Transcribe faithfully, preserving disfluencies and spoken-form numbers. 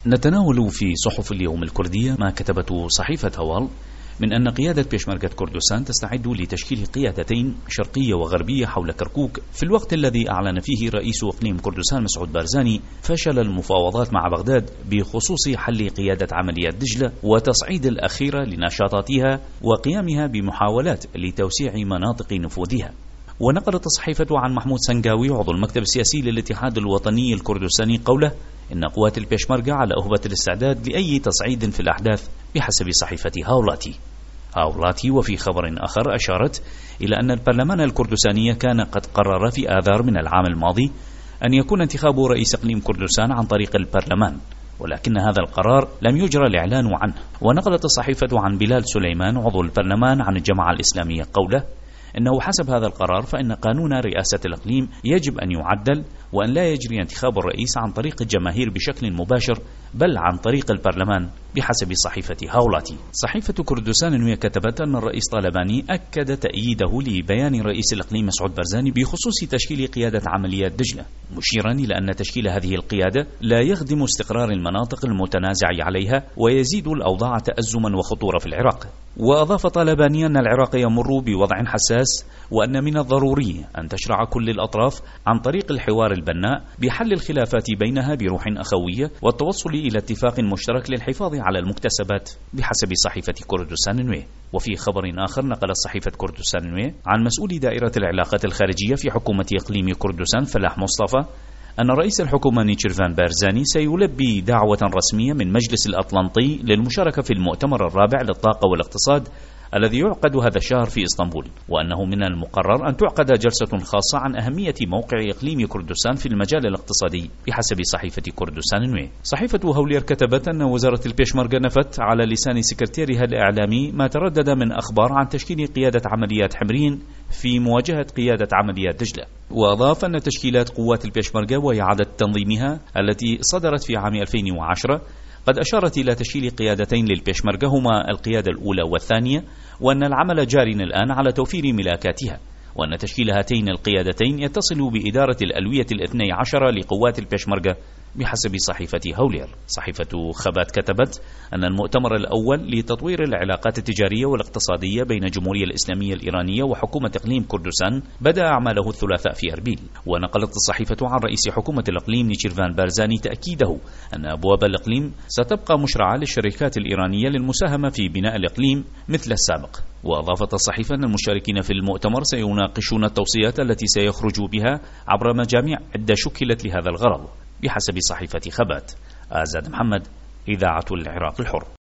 نتناول في صحف اليوم الكردية ما كتبته صحيفة هوال من أن قيادة بيشمركة كردستان تستعد لتشكيل قيادتين شرقية وغربية حول كركوك في الوقت الذي أعلن فيه رئيس إقليم كردستان مسعود بارزاني فشل المفاوضات مع بغداد بخصوص حل قيادة عمليات دجلة وتصعيد الأخيرة لنشاطاتها وقيامها بمحاولات لتوسيع مناطق نفوذها. ونقلت الصحيفة عن محمود سنقاوي عضو المكتب السياسي للاتحاد الوطني الكردستاني قوله إن قوات البيشمركة على أهبة الاستعداد لأي تصعيد في الأحداث بحسب صحيفة هاولاتي. هاولاتي وفي خبر آخر أشارت إلى أن البرلمان الكردستاني كان قد قرر في آذار من العام الماضي أن يكون انتخاب رئيس إقليم كردستان عن طريق البرلمان، ولكن هذا القرار لم يجرى الإعلان عنه. ونقلت الصحيفة عن بلال سليمان عضو البرلمان عن الجماعة الإسلامية قوله إنه حسب هذا القرار فإن قانون رئاسة الإقليم يجب أن يعدل وأن لا يجري انتخاب الرئيس عن طريق الجماهير بشكل مباشر بل عن طريق البرلمان بحسب صحيفة هاولاتي. صحيفة كردستان كتبت أن الرئيس طالباني أكد تأييده لبيان رئيس الإقليم مسعود بارزاني بخصوص تشكيل قيادة عمليات دجلة، مشيرا إلى أن تشكيل هذه القيادة لا يخدم استقرار المناطق المتنازع عليها ويزيد الأوضاع تأزما وخطورة في العراق. وأضاف طالباني أن العراق يمر بوضع حساس وأن من الضروري أن تشرع كل الأطراف عن طريق الحوار البناء بحل الخلافات بينها بروح أخوية والتوصل إلى اتفاق مشترك للحفاظ على المكتسبات بحسب صحيفة كردستان نوي. وفي خبر آخر نقلت صحيفة كردستان نوي عن مسؤول دائرة العلاقات الخارجية في حكومة إقليم كردستان فلاح مصطفى أن رئيس الحكومة نيتشيرفان بارزاني سيلبي دعوة رسمية من مجلس الأطلنطي للمشاركة في المؤتمر الرابع للطاقة والاقتصاد الذي يعقد هذا الشهر في إسطنبول، وأنه من المقرر أن تعقد جلسة خاصة عن أهمية موقع إقليم كردستان في المجال الاقتصادي بحسب صحيفة كردستان نوي. صحيفة هولير كتبت أن وزارة البيشمركة نفت على لسان سكرتيرها الإعلامي ما تردد من أخبار عن تشكيل قيادة عمليات حمرين في مواجهة قيادة عمليات دجلة. وأضاف أن تشكيلات قوات البيشمركة وإعادة تنظيمها التي صدرت في عام ألفين وعشرة قد أشارت إلى تشكيل قيادتين للبيشمركة هما القيادة الأولى والثانية، وأن العمل جار الآن على توفير ملاكاتها، وأن تشكيل هاتين القيادتين يتصل بإدارة الألوية الاثني عشر لقوات البيشمركة بحسب صحيفة هولير. صحيفة خبات كتبت أن المؤتمر الأول لتطوير العلاقات التجارية والاقتصادية بين الجمهورية الإسلامية الإيرانية وحكومة إقليم كردستان بدأ أعماله الثلاثاء في أربيل. ونقلت الصحيفة عن رئيس حكومة الإقليم نيتشيرفان بارزاني تأكيده أن أبواب الإقليم ستبقى مشرعة للشركات الإيرانية للمساهمة في بناء الإقليم مثل السابق. وأضافت الصحيفة أن المشاركين في المؤتمر سيناقشون التوصيات التي سيخرجوا بها عبر مجاميع عدة شكلت لهذا الغرض بحسب صحيفة خبات. آزاد محمد، إذاعة العراق الحر.